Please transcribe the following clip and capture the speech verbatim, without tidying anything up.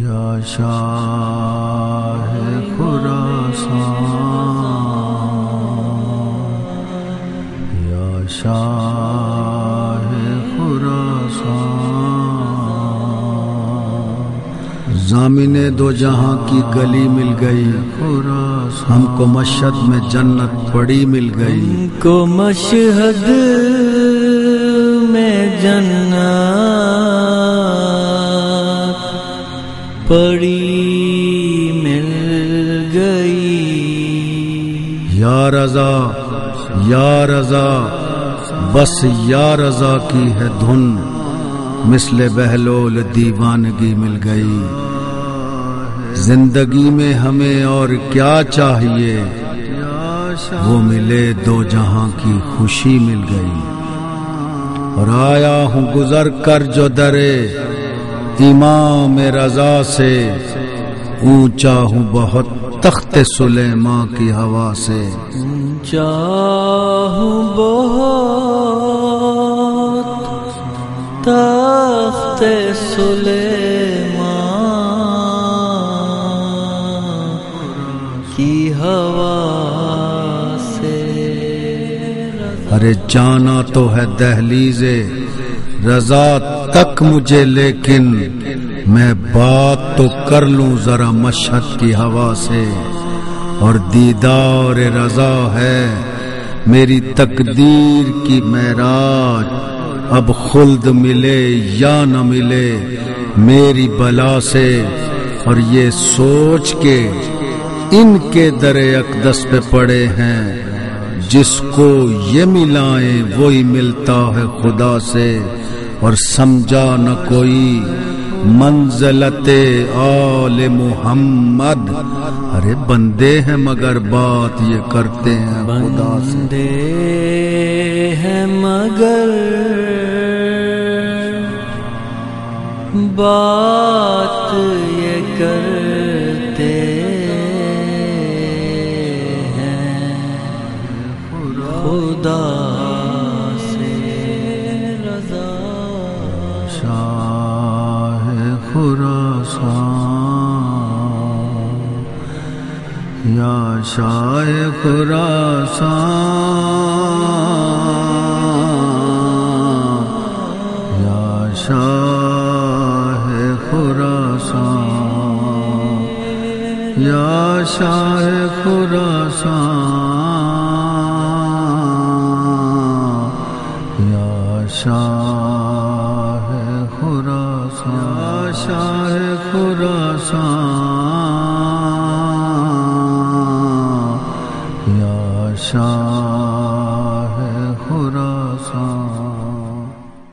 یا شاہ خراسان، یا شاہ خراسان، ضامن دو جہاں کی گلی مل گئی، ہم کو مشہد میں جنت پڑی مل گئی، ہم کو مشہد میں جنت پڑی مل گئی، یا رضا یا رضا بس یا رضا کی ہے دھن، مثل بہلول دیوانگی مل گئی، زندگی میں ہمیں اور کیا چاہیے، وہ ملے دو جہاں کی خوشی مل گئی، اور آیا ہوں گزر کر جو درے امام رضا سے، اونچا ہوں بہت تخت سلیمان کی ہوا سے، اونچا ہوں بہت تخت سلیمان کی ہوا سے، ارے جانا تو ہے دہلیز رضا تک مجھے، لیکن میں بات تو کر لوں ذرا مشہد کی ہوا سے، اور دیدار رضا ہے میری تقدیر کی معراج، اب خلد ملے یا نہ ملے میری بلا سے، اور یہ سوچ کے ان کے در اقدس پہ پڑے ہیں، جس کو یہ ملائیں وہی ملتا ہے خدا سے، اور سمجھا نہ کوئی منزلت آل محمد، ارے بندے ہیں مگر بات یہ کرتے ہیں خدا سے، بندے ہیں مگر بات یہ کرتے ہیں خدا سے، رضا شاہ خراسان، یا شاہ خراسان، یا شاہ خراسان، یا شاہ خراسان، یا شاہ خراسان، شاہ خراسان، یا شاہ